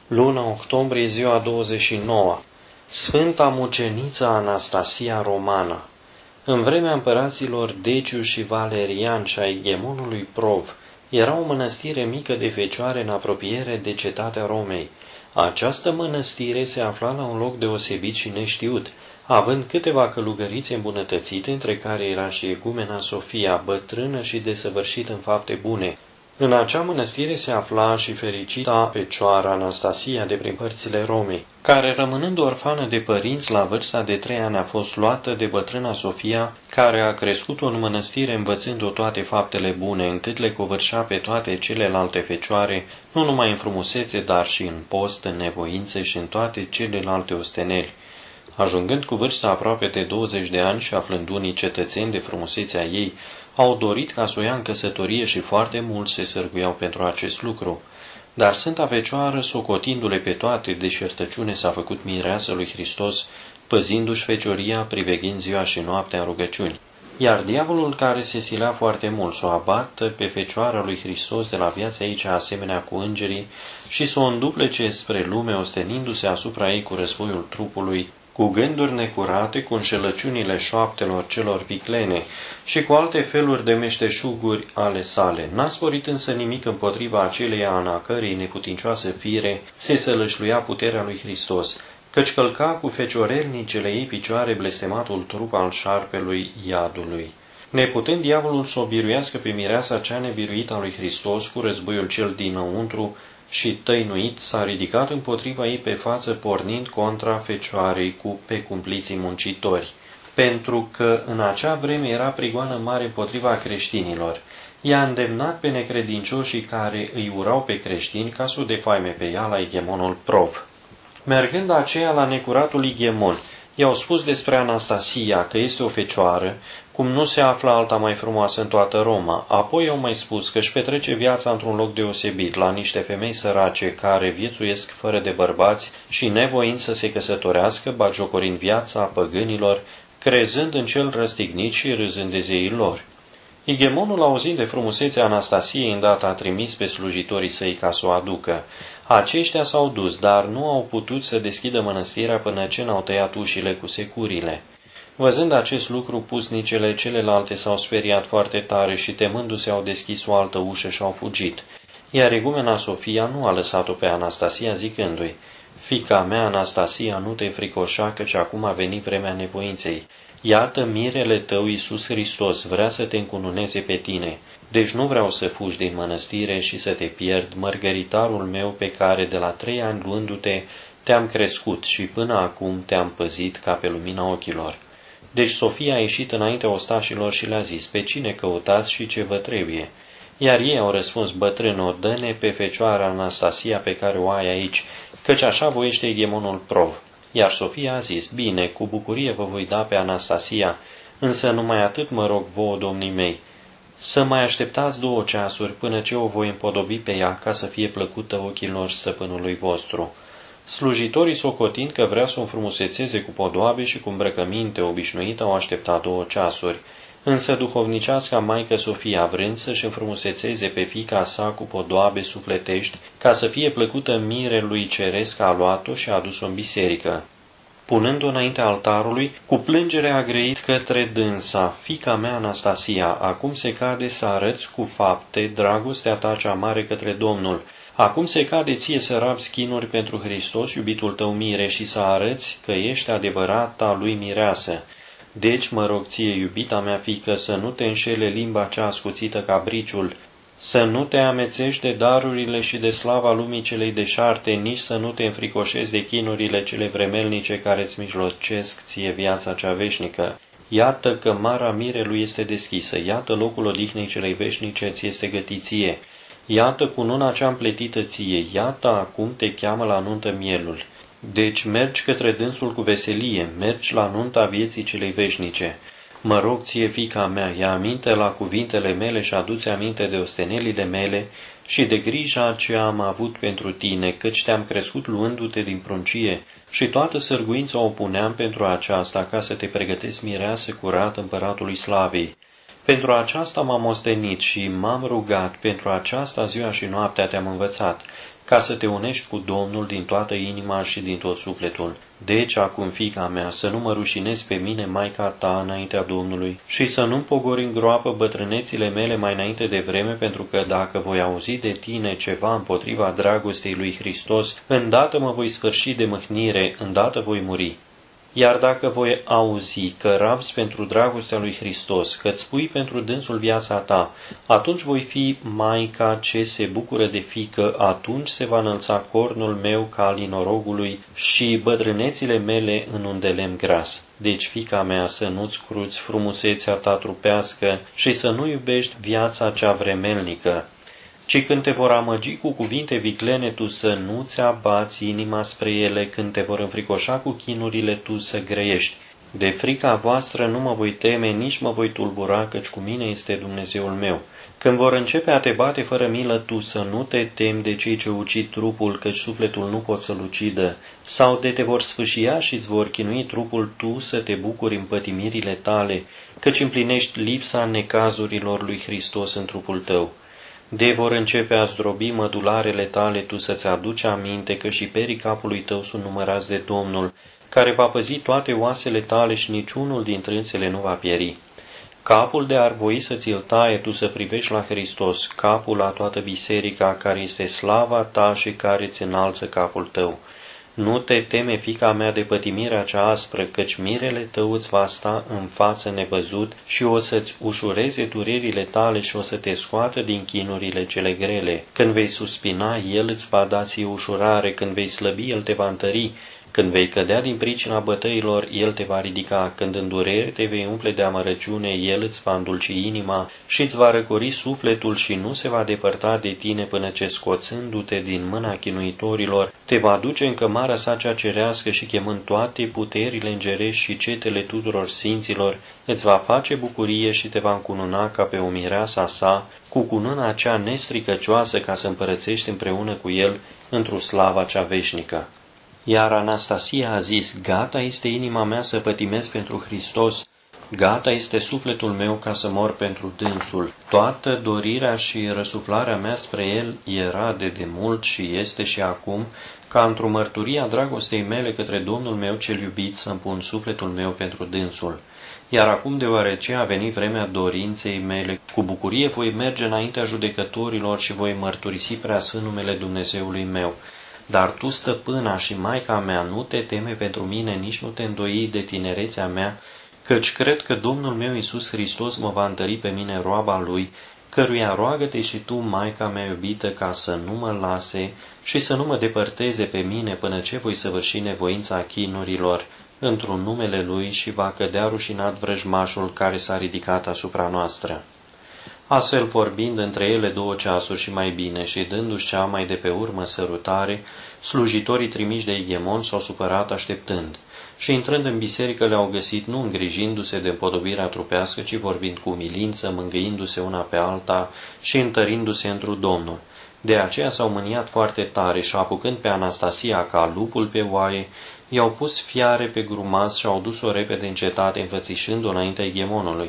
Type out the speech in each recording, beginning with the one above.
Luna octombrie, ziua 29. Sfânta muceniță Anastasia Romana. În vremea împăraților Deciu și Valerian și a egemonului Prov, era o mănăstire mică de fecioare în apropiere de cetatea Romei. Această mănăstire se afla la un loc deosebit și neștiut, având câteva călugărițe îmbunătățite, între care era și egumena Sofia, bătrână și desăvârșită în fapte bune. În acea mănăstire se afla și fericita fecioară Anastasia de prin părțile Romei, care, rămânând orfană de părinți la vârsta de 3 ani, a fost luată de bătrâna Sofia, care a crescut-o în mănăstire învățând-o toate faptele bune, încât le covârșea pe toate celelalte fecioare, nu numai în frumusețe, dar și în post, în nevoințe și în toate celelalte osteneli. Ajungând cu vârsta aproape de 20 de ani și aflând unii cetățeni de frumusețea ei, au dorit ca să o ia în căsătorie și foarte mulți se sârguiau pentru acest lucru. Dar Sfânta Fecioară, socotindu-le pe toate, de șertăciune s-a făcut mireasă lui Hristos, păzindu-și fecioria, priveghind ziua și noaptea în rugăciuni. Iar diavolul, care se silea foarte mult să o abată pe Fecioara lui Hristos de la viața aici asemenea cu îngerii și să o înduplece spre lume, ostenindu-se asupra ei cu războiul trupului, cu gânduri necurate, cu înșelăciunile șoaptelor celor viclene și cu alte feluri de meșteșuguri ale sale. N-a sporit însă nimic împotriva aceleia în a cărei neputincioasă fire se sălășluia puterea lui Hristos, căci călca cu feciorelnicele ei picioare blestematul trup al șarpelui iadului. Neputând diavolul să o biruiască pe mireasa cea nebiruită a lui Hristos cu războiul cel dinăuntru și tăinuit, s-a ridicat împotriva ei pe față, pornind contra fecioarei pe cumpliții muncitori, pentru că în acea vreme era prigoană mare împotriva creștinilor. I-a îndemnat pe necredincioșii care îi urau pe creștini ca să o defaime pe ea la egemonul Prov. Mergând aceea la necuratul egemon, i-au spus despre Anastasia că este o fecioară, cum nu se află alta mai frumoasă în toată Roma. Apoi au mai spus că își petrece viața într-un loc deosebit, la niște femei sărace care viețuiesc fără de bărbați și nevoind să se căsătorească, batjocorind viața păgânilor, crezând în cel răstignit și râzând de zeii lor. Egemonul, auzind de frumusețea Anastasiei, îndată a trimis pe slujitorii săi ca să o aducă. Aceștia s-au dus, dar nu au putut să deschidă mănăstirea până ce n-au tăiat ușile cu securile. Văzând acest lucru, pusnicele celelalte s-au speriat foarte tare și temându-se au deschis o altă ușă și au fugit. Iar egumena Sofia nu a lăsat-o pe Anastasia zicându-i: "Fica mea, Anastasia, nu te fricoșa, căci acum a venit vremea nevoinței. Iată, mirele tău, Iisus Hristos, vrea să te încununeze pe tine. Deci nu vreau să fugi din mănăstire și să te pierd, mărgăritarul meu pe care de la 3 ani luându-te te-am crescut și până acum te-am păzit ca pe lumina ochilor." Deci Sofia a ieșit înaintea ostașilor și le-a zis: "Pe cine căutați și ce vă trebuie?" Iar ei au răspuns: "Bătrână, dă-ne pe fecioara Anastasia pe care o ai aici, căci așa voiește egemonul Prov." Iar Sofia a zis: "Bine, cu bucurie vă voi da pe Anastasia, însă numai atât mă rog vouă, domnii mei, să mai așteptați 2 ceasuri până ce o voi împodobi pe ea, ca să fie plăcută ochilor stăpânului vostru." Slujitorii, socotind că vrea să o înfrumusețeze cu podoabe și cu îmbrăcăminte obișnuită, au așteptat 2 ceasuri. Însă duhovniceasca Maică Sofia, vrând să-și înfrumusețeze pe fiica sa cu podoabe sufletești, ca să fie plăcută mirelui ceresc, a luat-o și a adus-o în biserică. Punând-o înaintea altarului, cu plângere a grăit către dânsa: "Fiica mea, Anastasia, acum se cade să arăți cu fapte dragostea ta cea mare către Domnul. Acum se cade ție să rabzi chinuri pentru Hristos, iubitul tău mire, și să arăți că ești adevărata lui mireasă. Deci mă rog ție, iubita mea fiică, să nu te înșele limba cea ascuțită ca briciul, să nu te amețești de darurile și de slava lumii celei deșarte, nici să nu te înfricoșezi de chinurile cele vremelnice care îți mijlocesc ție viața cea veșnică. Iată că mara mirelui este deschisă, iată locul odihnei celei veșnice ți este gătit ție. Iată cununa cea împletită ție, iată acum te cheamă la nuntă mielul. Deci mergi către dânsul cu veselie, mergi la nunta vieții celei veșnice. Mă rog ție, fiica mea, ia aminte la cuvintele mele și adu-ți aminte de ostenelile mele și de grija ce am avut pentru tine, căci te-am crescut luându-te din pruncie și toată sârguința o puneam pentru aceasta, ca să te pregătesc mireasă curată împăratului slavei. Pentru aceasta m-am ostenit și m-am rugat, pentru aceasta ziua și noaptea te-am învățat, ca să te unești cu Domnul din toată inima și din tot sufletul. Deci, acum, fiica mea, să nu mă rușinezi pe mine, maica ta, înaintea Domnului, și să nu-mi pogori în groapă bătrânețile mele mai înainte de vreme, pentru că dacă voi auzi de tine ceva împotriva dragostei lui Hristos, îndată mă voi sfârși de mâhnire, îndată voi muri. Iar dacă voi auzi că rabzi pentru dragostea lui Hristos, că îți pui pentru dânsul viața ta, atunci voi fi maica ce se bucură de fiică, atunci se va înălța cornul meu ca al inorogului și bătrânețile mele în un de lemn gras. Deci, fiica mea, să nu-ți cruți frumusețea ta trupească și să nu iubești viața cea vremelnică, ci când te vor amăgi cu cuvinte viclene, tu să nu-ți abați inima spre ele, când te vor înfricoșa cu chinurile, tu să grăiești. De frica voastră nu mă voi teme, nici mă voi tulbura, căci cu mine este Dumnezeul meu. Când vor începe a te bate fără milă, tu să nu te temi de cei ce ucid trupul, căci sufletul nu pot să-l ucidă, sau de te vor sfâșia și îți vor chinui trupul, tu să te bucuri în pătimirile tale, căci împlinești lipsa necazurilor lui Hristos în trupul tău. De vor începe a zdrobi mădularele tale, tu să-ți aduci aminte că și perii capului tău sunt numărați de Domnul, care va păzi toate oasele tale și niciunul dintre însele nu va pieri. Capul de ar voi să ți-l taie, tu să privești la Hristos, capul la toată biserica, care este slava ta și care îți înalță capul tău. Nu te teme, fiica mea, de pătimirea cea aspră, căci mirele tău îți va sta în față nevăzut și o să-ți ușureze durerile tale și o să te scoată din chinurile cele grele. Când vei suspina, El îți va da ție ușurare, când vei slăbi, El te va întări. Când vei cădea din pricina bătăilor, El te va ridica. Când în durere te vei umple de amărăciune, El îți va îndulci inima și îți va răcori sufletul și nu se va depărta de tine până ce, scoțându-te din mâna chinuitorilor, te va duce în cămara sa cea cerească și, chemând toate puterile îngerești și cetele tuturor sfinților, îți va face bucurie și te va încununa ca pe o mireasa sa, cu cununa cea nestricăcioasă, ca să împărățești împreună cu El într-o slava cea veșnică. Iar Anastasia a zis, gata este inima mea să pătimesc pentru Hristos, gata este sufletul meu ca să mor pentru dânsul. Toată dorirea și răsuflarea mea spre El era de demult și este și acum, ca într-o mărturie a dragostei mele către Domnul meu cel iubit să-mi pun sufletul meu pentru dânsul. Iar acum, deoarece a venit vremea dorinței mele, cu bucurie voi merge înaintea judecătorilor și voi mărturisi preasfânt numele Dumnezeului meu. Dar tu, stăpâna și maica mea, nu te teme pentru mine, nici nu te îndoi de tinerețea mea, căci cred că Domnul meu Iisus Hristos mă va întări pe mine, roaba Lui, căruia roagă-te și tu, maica mea iubită, ca să nu mă lase și să nu mă depărteze pe mine până ce voi săvârși nevoința chinurilor într-un numele Lui și va cădea rușinat vrăjmașul care s-a ridicat asupra noastră. Astfel, vorbind între ele 2 ceasuri și mai bine și dându-și cea mai de pe urmă sărutare, slujitorii trimiși de Igemon s-au supărat așteptând și, intrând în biserică, le-au găsit nu îngrijindu-se de împodobirea trupească, ci vorbind cu umilință, mângâindu-se una pe alta și întărindu-se întru Domnul. De aceea s-au mâniat foarte tare și, apucând pe Anastasia ca lupul pe oaie, i-au pus fiare pe grumaz și au dus-o repede în cetate, înfățișând-o înaintea Igemonului.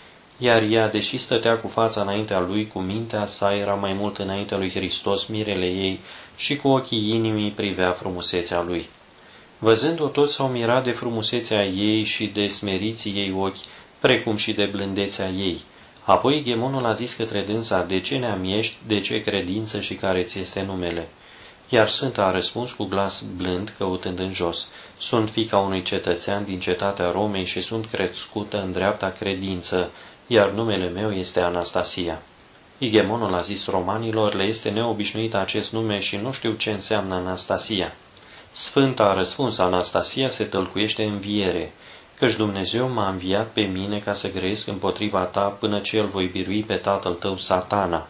Iar ea, deși stătea cu fața înaintea lui, cu mintea sa era mai mult înaintea lui Hristos, mirele ei, și cu ochii inimii privea frumusețea lui. Văzând-o, toți s-au mirat de frumusețea ei și de smeriții ei ochi, precum și de blândețea ei. Apoi Gemonul a zis către dânsa, de ce neam ești, de ce credință și care ți este numele? Iar Sfânta a răspuns cu glas blând, căutând în jos, sunt fiica unui cetățean din cetatea Romei și sunt crescută în dreapta credință, iar numele meu este Anastasia. Igemonul a zis romanilor, le este neobișnuit acest nume și nu știu ce înseamnă Anastasia. Sfânta a răspuns, Anastasia se tălcuiește înviere, căci Dumnezeu m-a înviat pe mine ca să grăiesc împotriva ta până ce îl voi birui pe tatăl tău, Satana.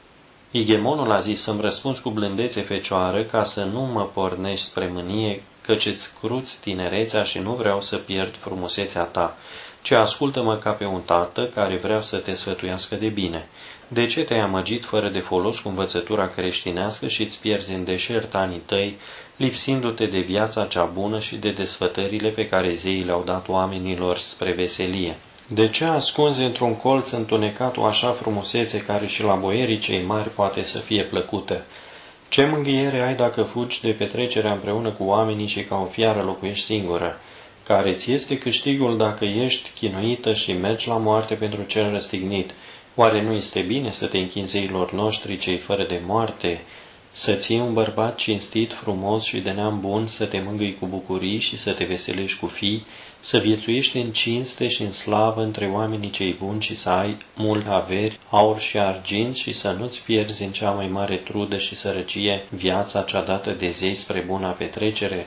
Igemonul a zis să-mi răspunzi cu blândețe fecioară ca să nu mă pornești spre mânie, căci îți cruți tinerețea și nu vreau să pierd frumusețea ta, ci ascultă-mă ca pe un tată care vrea să te sfătuiască de bine. De ce te-ai amăgit fără de folos cu învățătura creștinească și îți pierzi în deșert anii tăi, lipsindu-te de viața cea bună și de desfătările pe care zeii le-au dat oamenilor spre veselie? De ce ascunzi într-un colț întunecat o așa frumusețe care și la boierii cei mari poate să fie plăcută? Ce mângâiere ai dacă fugi de petrecerea împreună cu oamenii și ca o fiară locuiești singură? Care ți este câștigul dacă ești chinuită și mergi la moarte pentru cel răstignit? Oare nu este bine să te închin zeilor noștri cei fără de moarte? Să ții un bărbat cinstit, frumos și de neam bun, să te mângâi cu bucurii și să te veselești cu fii, să viețuiești în cinste și în slavă între oamenii cei buni și să ai mult averi, aur și argint și să nu-ți pierzi în cea mai mare trudă și sărăcie viața cea dată de zei spre buna petrecere?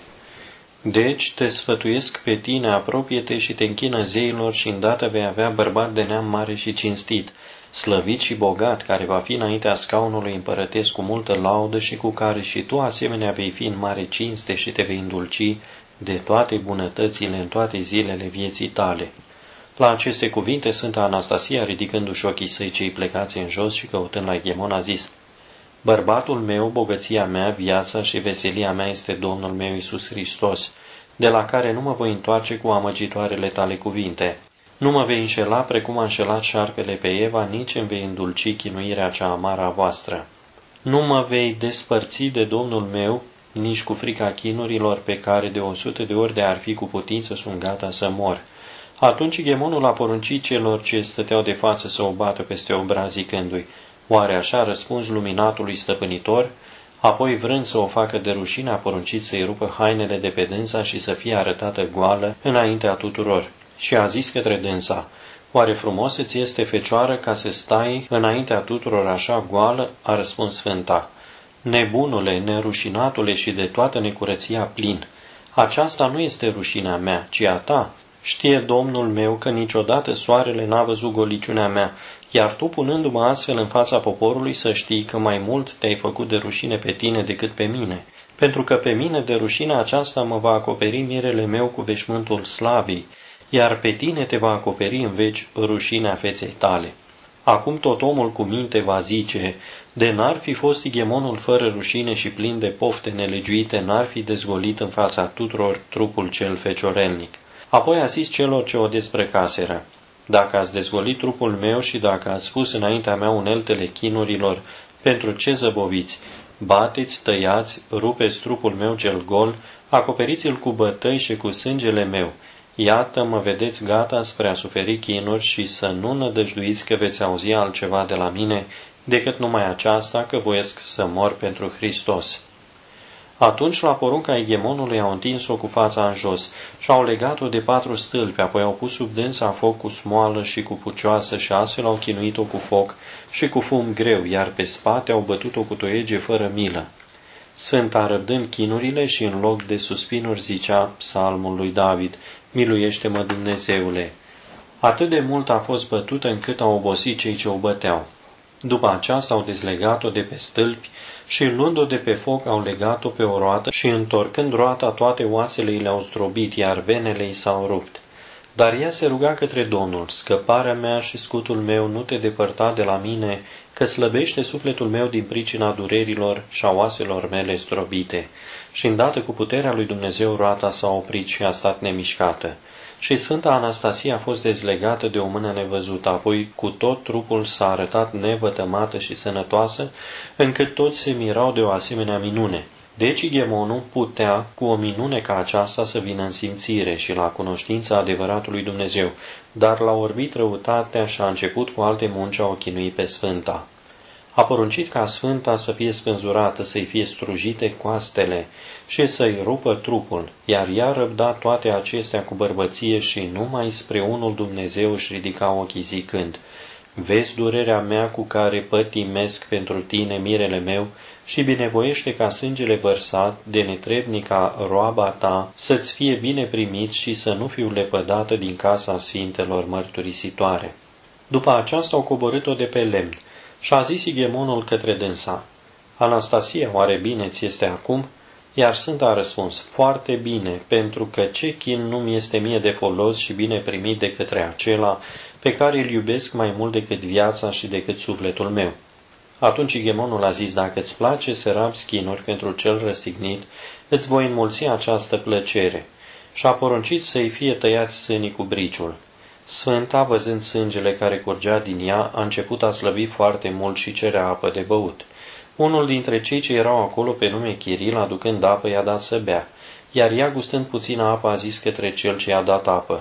Deci te sfătuiesc pe tine, apropie-te și te închină zeilor și îndată vei avea bărbat de neam mare și cinstit, slăvit și bogat, care va fi înaintea scaunului împărătesc cu multă laudă și cu care și tu asemenea vei fi în mare cinste și te vei îndulci de toate bunătățile în toate zilele vieții tale. La aceste cuvinte, Sfânta Anastasia, ridicându-și ochii săi cei plecați în jos și căutând la Eghemon, a zis: Bărbatul meu, bogăția mea, viața și veselia mea este Domnul meu Iisus Hristos, de la care nu mă voi întoarce cu amăgitoarele tale cuvinte. Nu mă vei înșela precum a înșelat șarpele pe Eva, nici îmi vei îndulci chinuirea cea amară a voastră. Nu mă vei despărți de Domnul meu, nici cu frica chinurilor pe care de 100 de ori de ar fi cu putință sunt gata să mor. Atunci Ghemonul a poruncit celor ce stăteau de față să o bată peste obraz zicându-i: Oare așa răspuns luminatului stăpânitor? Apoi, vrând să o facă de rușine, a poruncit să-i rupă hainele de pe dânsa și să fie arătată goală înaintea tuturor. Și a zis către dânsa: Oare frumos îți este, fecioară, ca să stai înaintea tuturor așa goală? A răspuns Sfânta: Nebunule, nerușinatule și de toată necurăția plin, aceasta nu este rușinea mea, ci a ta. Știe Domnul meu că niciodată soarele n-a văzut goliciunea mea, iar tu, punându-mă astfel în fața poporului, să știi că mai mult te-ai făcut de rușine pe tine decât pe mine, pentru că pe mine de rușinea aceasta mă va acoperi mirele meu cu veșmântul slavii, iar pe tine te va acoperi în veci rușinea feței tale. Acum tot omul cu minte va zice: de n-ar fi fost Ighemonul fără rușine și plin de pofte nelegiuite, n-ar fi dezgolit în fața tuturor trupul cel feciorelnic. Apoi a zis celor ce o desprăcaseră: Dacă ați dezgolit trupul meu și dacă ați pus înaintea mea uneltele chinurilor, pentru ce zăboviți? Bateți, tăiați, rupeți trupul meu cel gol, acoperiți-l cu bătăi și cu sângele meu. Iată, mă vedeți gata spre a suferi chinuri și să nu nădăjduiți că veți auzi altceva de la mine decât numai aceasta, că voiesc să mor pentru Hristos. Atunci, la porunca Ighemonului, au întins-o cu fața în jos și au legat-o de 4 stâlpi, apoi au pus sub dânsa foc cu smoală și cu pucioasă și astfel au chinuit-o cu foc și cu fum greu, iar pe spate au bătut-o cu toiege fără milă. Sfânta, răbdând chinurile și în loc de suspinuri, zicea psalmul lui David: Miluiește-mă, Dumnezeule! Atât de mult a fost bătută încât au obosit cei ce o băteau. După aceasta au dezlegat-o de pe stâlpi și, luând-o de pe foc, au legat-o pe o roată și, întorcând roata, toate oasele i le-au zdrobit, iar venele i s-au rupt. Dar ea se ruga către Domnul: Scăparea mea și scutul meu, nu te depărta de la mine, că slăbește sufletul meu din pricina durerilor și a oaselor mele zdrobite. Și îndată cu puterea lui Dumnezeu roata s-a oprit și a stat nemișcată. Și Sfânta Anastasia a fost dezlegată de o mână nevăzută, apoi cu tot trupul s-a arătat nevătămată și sănătoasă, încât toți se mirau de o asemenea minune. Deci Ighemonul putea, cu o minune ca aceasta, să vină în simțire și la cunoștința adevăratului Dumnezeu, dar l-a orbit răutatea și a început cu alte munci a o chinui pe Sfânta. A poruncit ca Sfânta să fie spânzurată, să-i fie strujite coastele și să-i rupă trupul, iar ea răbda toate acestea cu bărbăție și numai spre unul Dumnezeu își ridica ochii zicând: Vezi durerea mea cu care pătimesc pentru tine, mirele meu, și binevoiește ca sângele vărsat de netrebnica roaba ta să-ți fie bine primit și să nu fiu lepădată din casa sfintelor mărturisitoare. După aceasta au coborât-o de pe lemn și a zis Ighemonul către dânsa: Anastasia, oare bine ți este acum? Iar Sfânta a răspuns: Foarte bine, pentru că ce chin nu mi este mie de folos și bine primit de către acela pe care îl iubesc mai mult decât viața și decât sufletul meu. Atunci Ighemonul a zis: Dacă îți place să rabzi chinuri pentru cel răstignit, îți voi înmulți această plăcere. Și a poruncit să-i fie tăiați sânii cu briciul. Sfânta, văzând sângele care curgea din ea, a început a slăbi foarte mult și cerea apă de băut. Unul dintre cei ce erau acolo pe nume Chiril, aducând apă, i-a dat să bea, iar ea, gustând puțină apă, a zis către cel ce i-a dat apă: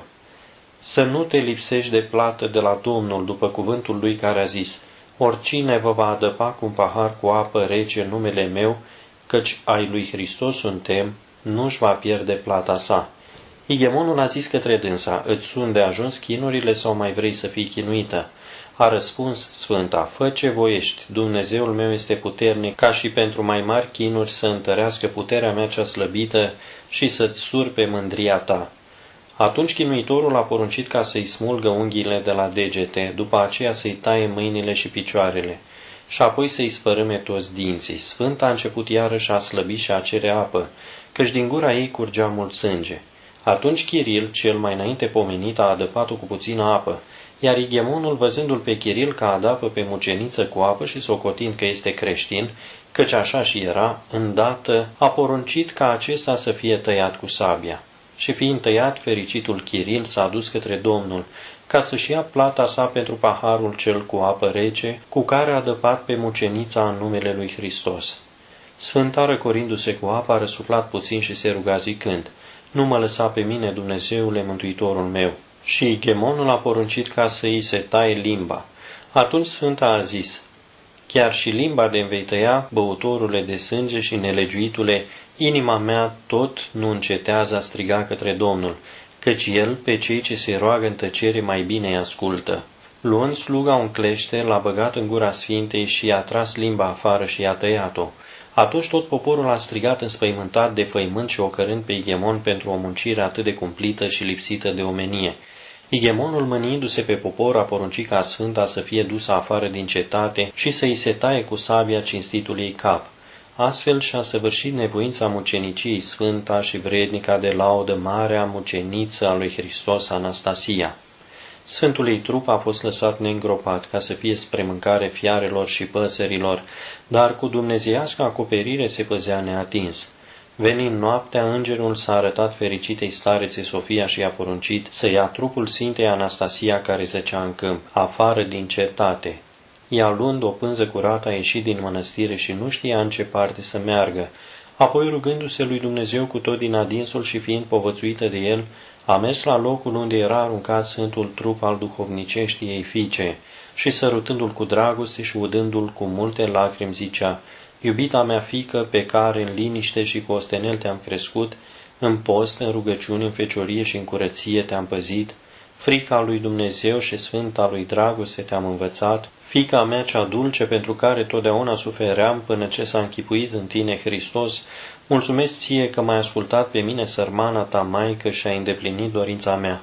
Să nu te lipsești de plată de la Domnul, după cuvântul lui care a zis: Oricine vă va adăpa cu un pahar cu apă rece în numele meu, căci ai lui Hristos suntem, nu-și va pierde plata sa. Igemonul a zis către dânsa: Îți sunt de ajuns chinurile sau mai vrei să fii chinuită? A răspuns Sfânta: Fă ce voiești, Dumnezeul meu este puternic ca și pentru mai mari chinuri să întărească puterea mea cea slăbită și să-ți surpe mândria ta. Atunci chinuitorul a poruncit ca să-i smulgă unghiile de la degete, după aceea să-i taie mâinile și picioarele și apoi să-i spărâme toți dinții. Sfânta a început iarăși a slăbi și a cere apă, căci din gura ei curgea mult sânge. Atunci Chiril, cel mai înainte pomenit, a adăpat-o cu puțină apă, iar Igemonul, văzându-l pe Chiril că adapă pe muceniță cu apă și socotind că este creștin, căci așa și era, îndată a poruncit ca acesta să fie tăiat cu sabia. Și fiind tăiat, fericitul Chiril s-a dus către Domnul, ca să-și ia plata sa pentru paharul cel cu apă rece, cu care a adăpat pe mucenița în numele lui Hristos. Sfânta, răcorindu-se cu apă, a răsuflat puțin și se ruga zicând: Nu mă lăsa pe mine, Dumnezeule, Mântuitorul meu. Și Igemonul a poruncit ca să îi se taie limba. Atunci Sfânta a zis: Chiar și limba de-mi vei tăia, băutorule de sânge și nelegiuitule, inima mea tot nu încetează a striga către Domnul, căci El pe cei ce se roagă în tăcere mai bine îi ascultă. Luând sluga un clește, l-a băgat în gura Sfintei și i-a tras limba afară și i-a tăiat-o. Atunci tot poporul a strigat înspăimântat de făimânt și ocărând pe Igemon pentru o muncire atât de cumplită și lipsită de omenie. Igemonul, mâniindu-se pe popor, a poruncit ca Sfânta să fie dusă afară din cetate și să îi se taie cu sabia cinstitul ei cap. Astfel și-a săvârșit nevoința muceniciei Sfânta și vrednica de laudă marea muceniță a lui Hristos, Anastasia. Sfântul ei trup a fost lăsat neîngropat ca să fie spre mâncare fiarelor și păsărilor, dar cu dumnezeiască acoperire se păzea neatins. Venind noaptea, îngerul s-a arătat fericitei starețe Sofia și i-a poruncit să ia trupul Sfintei Anastasia care zăcea în câmp, afară din cetate. Ea, luând o pânză curată, a ieșit din mănăstire și nu știa în ce parte să meargă. Apoi, rugându-se lui Dumnezeu cu tot din adinsul și fiind povățuită de el, a mers la locul unde era aruncat sfântul trup al duhovniceștii ei fiice și, sărutându-l cu dragoste și udându-l cu multe lacrimi, zicea: Iubita mea fiică, pe care în liniște și cu ostenel te-am crescut, în post, în rugăciune, în feciorie și în curăție te-am păzit, frica lui Dumnezeu și sfânta lui dragoste te-am învățat, fiica mea cea dulce pentru care totdeauna sufeream până ce s-a închipuit în tine Hristos, mulțumesc ție că m-ai ascultat pe mine, sărmana ta maică, și ai îndeplinit dorința mea.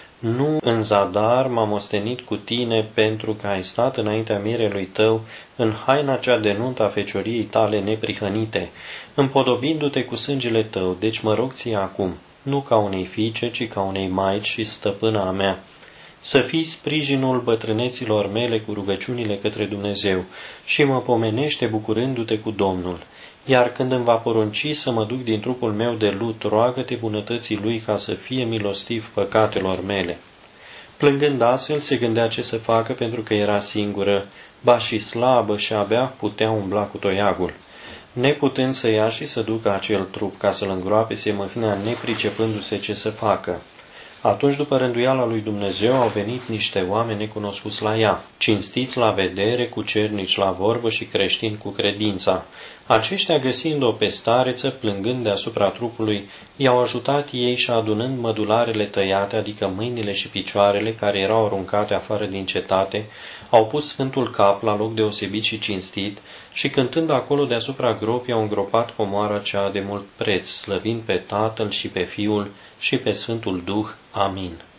Nu în zadar m-am ostenit cu tine pentru că ai stat înaintea mirelui tău în haina cea de nuntă a fecioriei tale neprihănite, împodobindu-te cu sângele tău, deci mă rog ție acum, nu ca unei fiice, ci ca unei maici și stăpâna a mea, să fii sprijinul bătrâneților mele cu rugăciunile către Dumnezeu și mă pomenește bucurându-te cu Domnul. Iar când îmi va porunci să mă duc din trupul meu de lut, roagă-te bunătății lui ca să fie milostiv păcatelor mele. Plângând astfel, se gândea ce să facă pentru că era singură, ba și slabă și abia putea umbla cu toiagul. Neputând să ia și să ducă acel trup ca să-l îngroape, se mâhnea nepricepându-se ce să facă. Atunci, după rânduiala lui Dumnezeu, au venit niște oameni necunoscuți la ea, cinstiți la vedere, cucernici la vorbă și creștini cu credința. Aceștia, găsind-o pe stareță, plângând deasupra trupului, i-au ajutat ei și adunând mădularele tăiate, adică mâinile și picioarele care erau aruncate afară din cetate, au pus sfântul cap la loc deosebit și cinstit și, cântând acolo deasupra gropii, au îngropat comoara cea de mult preț, slăvind pe Tatăl și pe Fiul și pe Sfântul Duh. Amin.